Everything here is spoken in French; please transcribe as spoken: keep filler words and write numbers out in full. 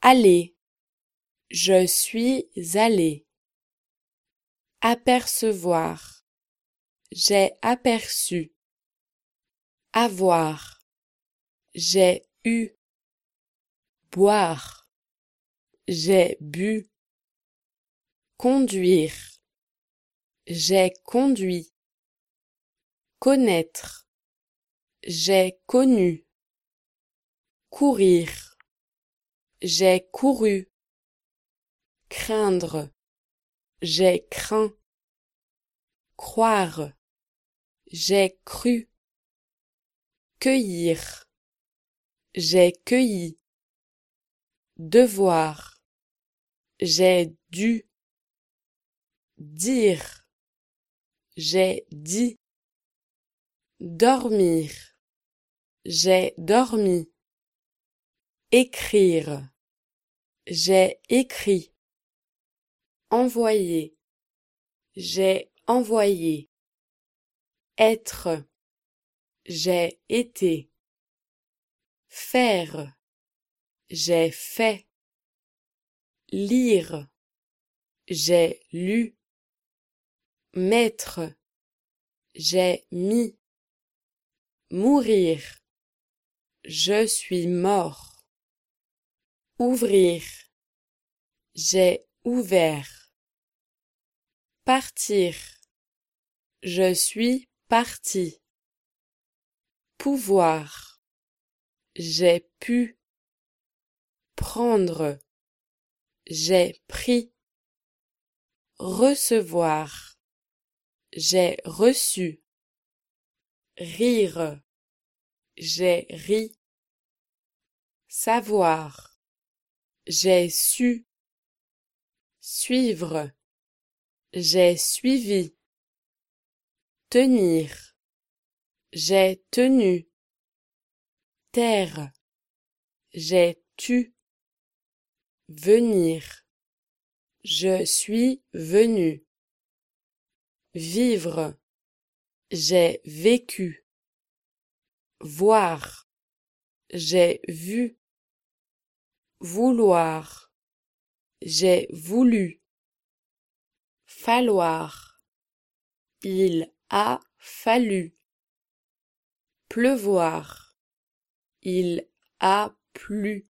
Aller, je suis allé. Apercevoir, j'ai aperçu. Avoir, j'ai eu. Boire, j'ai bu. Conduire, j'ai conduit. Connaître, j'ai connu. Courir, j'ai couru. Craindre, j'ai craint. Croire, j'ai cru. Cueillir, j'ai cueilli. Devoir, j'ai dû. Dire, j'ai dit. Dormir, j'ai dormi. Écrire, j'ai écrit. Envoyer, j'ai envoyé. Être, j'ai été. Faire, j'ai fait. Lire, j'ai lu. Mettre, j'ai mis. Mourir, je suis mort. Ouvrir, j'ai ouvert. Partir, je suis parti. Pouvoir, j'ai pu. Prendre, j'ai pris. Recevoir, j'ai reçu. Rire, j'ai ri. Savoir, j'ai su. Suivre, j'ai suivi. Tenir, j'ai tenu. Taire, j'ai tu. Venir, je suis venu. Vivre, j'ai vécu. Voir, j'ai vu. Vouloir, j'ai voulu. Falloir, il a fallu. Pleuvoir, il a plu.